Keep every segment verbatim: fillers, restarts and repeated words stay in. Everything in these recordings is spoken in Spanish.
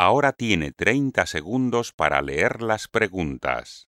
Ahora tiene treinta segundos para leer las preguntas.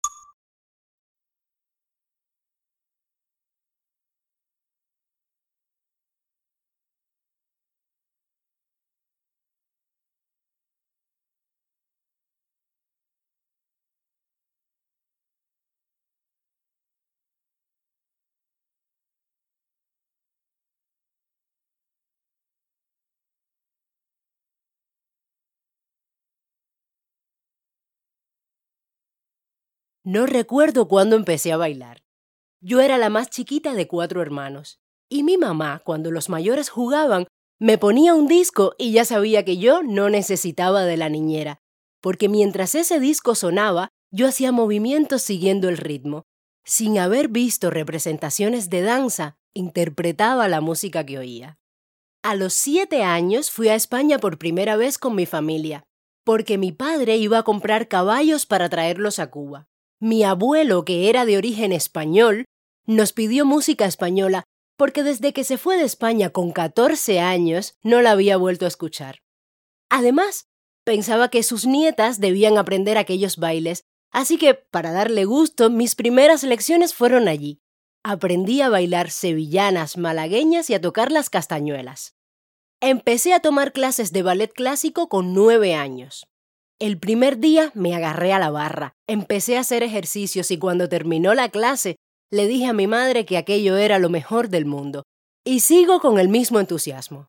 No recuerdo cuándo empecé a bailar. Yo era la más chiquita de cuatro hermanos. Y mi mamá, cuando los mayores jugaban, me ponía un disco y ya sabía que yo no necesitaba de la niñera, porque mientras ese disco sonaba, yo hacía movimientos siguiendo el ritmo. Sin haber visto representaciones de danza, interpretaba la música que oía. A los siete años fui a España por primera vez con mi familia, porque mi padre iba a comprar caballos para traerlos a Cuba. Mi abuelo, que era de origen español, nos pidió música española porque desde que se fue de España con catorce años no la había vuelto a escuchar. Además, pensaba que sus nietas debían aprender aquellos bailes, así que, para darle gusto, mis primeras lecciones fueron allí. Aprendí a bailar sevillanas, malagueñas y a tocar las castañuelas. Empecé a tomar clases de ballet clásico con nueve años. El primer día me agarré a la barra, empecé a hacer ejercicios y cuando terminó la clase le dije a mi madre que aquello era lo mejor del mundo. Y sigo con el mismo entusiasmo.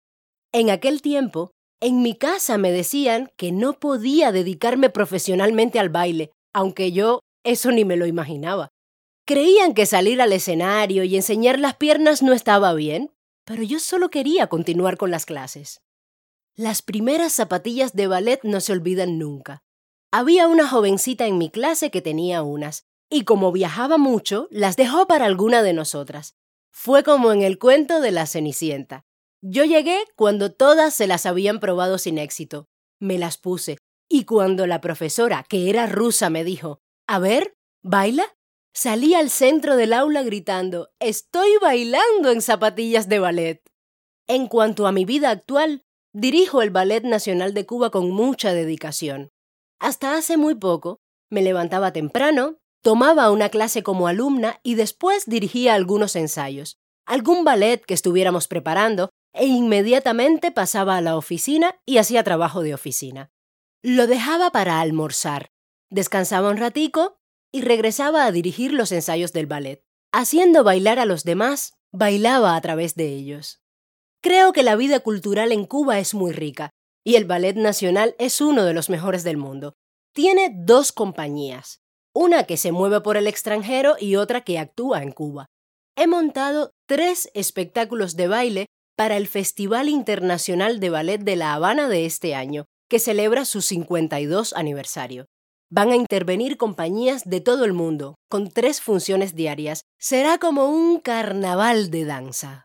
En aquel tiempo, en mi casa me decían que no podía dedicarme profesionalmente al baile, aunque yo eso ni me lo imaginaba. Creían que salir al escenario y enseñar las piernas no estaba bien, pero yo solo quería continuar con las clases. Las primeras zapatillas de ballet no se olvidan nunca. Había una jovencita en mi clase que tenía unas, y como viajaba mucho, las dejó para alguna de nosotras. Fue como en el cuento de la Cenicienta. Yo llegué cuando todas se las habían probado sin éxito. Me las puse, y cuando la profesora, que era rusa, me dijo, «A ver, ¿baila?», salí al centro del aula gritando, «¡Estoy bailando en zapatillas de ballet!». En cuanto a mi vida actual, dirijo el Ballet Nacional de Cuba con mucha dedicación. Hasta hace muy poco, me levantaba temprano, tomaba una clase como alumna y después dirigía algunos ensayos, algún ballet que estuviéramos preparando e inmediatamente pasaba a la oficina y hacía trabajo de oficina. Lo dejaba para almorzar, descansaba un ratico y regresaba a dirigir los ensayos del ballet. Haciendo bailar a los demás, bailaba a través de ellos. Creo que la vida cultural en Cuba es muy rica y el Ballet Nacional es uno de los mejores del mundo. Tiene dos compañías, una que se mueve por el extranjero y otra que actúa en Cuba. He montado tres espectáculos de baile para el Festival Internacional de Ballet de La Habana de este año, que celebra su cincuenta y dos aniversario. Van a intervenir compañías de todo el mundo, con tres funciones diarias. Será como un carnaval de danza.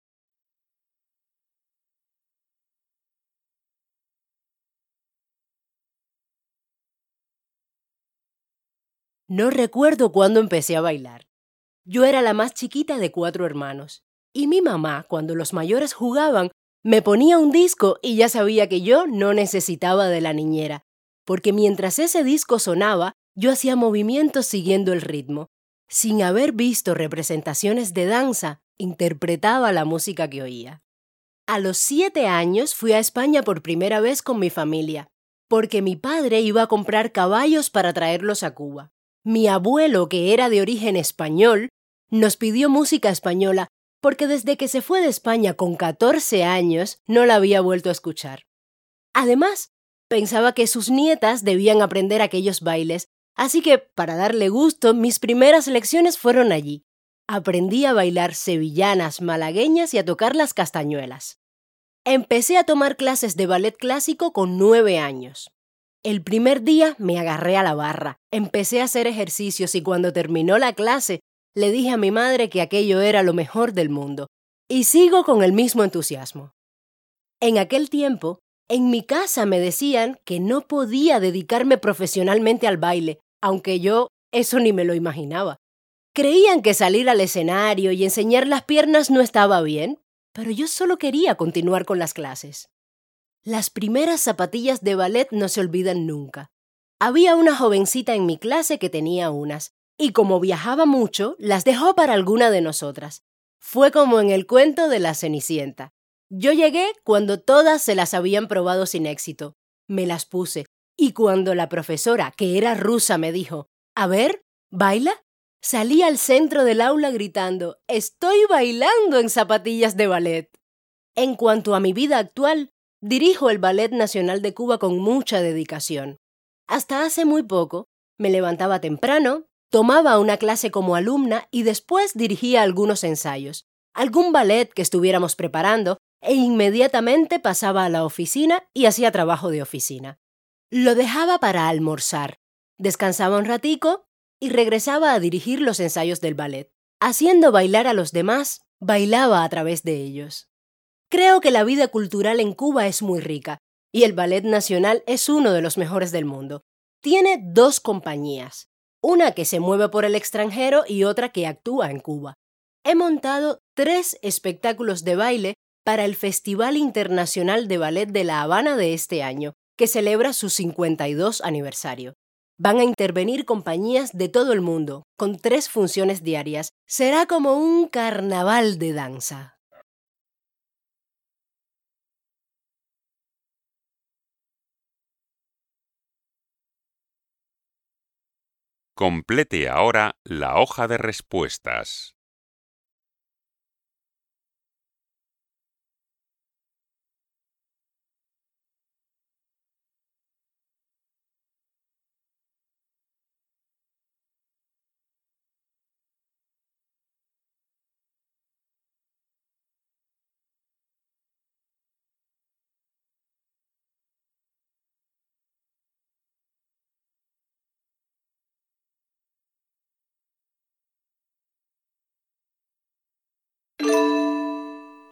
No recuerdo cuándo empecé a bailar. Yo era la más chiquita de cuatro hermanos. Y mi mamá, cuando los mayores jugaban, me ponía un disco y ya sabía que yo no necesitaba de la niñera, porque mientras ese disco sonaba, yo hacía movimientos siguiendo el ritmo. Sin haber visto representaciones de danza, interpretaba la música que oía. A los siete años fui a España por primera vez con mi familia, porque mi padre iba a comprar caballos para traerlos a Cuba. Mi abuelo, que era de origen español, nos pidió música española porque desde que se fue de España con catorce años no la había vuelto a escuchar. Además, pensaba que sus nietas debían aprender aquellos bailes, así que, para darle gusto, mis primeras lecciones fueron allí. Aprendí a bailar sevillanas, malagueñas y a tocar las castañuelas. Empecé a tomar clases de ballet clásico con nueve años. El primer día me agarré a la barra, empecé a hacer ejercicios y cuando terminó la clase le dije a mi madre que aquello era lo mejor del mundo. Y sigo con el mismo entusiasmo. En aquel tiempo, en mi casa me decían que no podía dedicarme profesionalmente al baile, aunque yo eso ni me lo imaginaba. Creían que salir al escenario y enseñar las piernas no estaba bien, pero yo solo quería continuar con las clases. Las primeras zapatillas de ballet no se olvidan nunca. Había una jovencita en mi clase que tenía unas, y como viajaba mucho, las dejó para alguna de nosotras. Fue como en el cuento de la Cenicienta. Yo llegué cuando todas se las habían probado sin éxito. Me las puse, y cuando la profesora, que era rusa, me dijo, «A ver, ¿baila?», salí al centro del aula gritando, «¡Estoy bailando en zapatillas de ballet!». En cuanto a mi vida actual, dirijo el Ballet Nacional de Cuba con mucha dedicación. Hasta hace muy poco, me levantaba temprano, tomaba una clase como alumna y después dirigía algunos ensayos, algún ballet que estuviéramos preparando e inmediatamente pasaba a la oficina y hacía trabajo de oficina. Lo dejaba para almorzar, descansaba un ratico y regresaba a dirigir los ensayos del ballet. Haciendo bailar a los demás, bailaba a través de ellos. Creo que la vida cultural en Cuba es muy rica y el Ballet Nacional es uno de los mejores del mundo. Tiene dos compañías, una que se mueve por el extranjero y otra que actúa en Cuba. He montado tres espectáculos de baile para el Festival Internacional de Ballet de La Habana de este año, que celebra su cincuenta y dos aniversario. Van a intervenir compañías de todo el mundo, con tres funciones diarias. Será como un carnaval de danza. Complete ahora la hoja de respuestas.